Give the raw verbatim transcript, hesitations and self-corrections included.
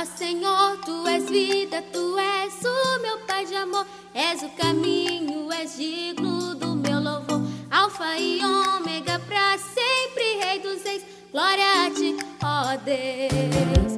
Ó Senhor, Tu és vida, Tu és o meu Pai de amor, és o caminho, és digno do meu louvor. Alfa e ômega, pra sempre, Rei dos Reis, glória a Ti, ó Deus.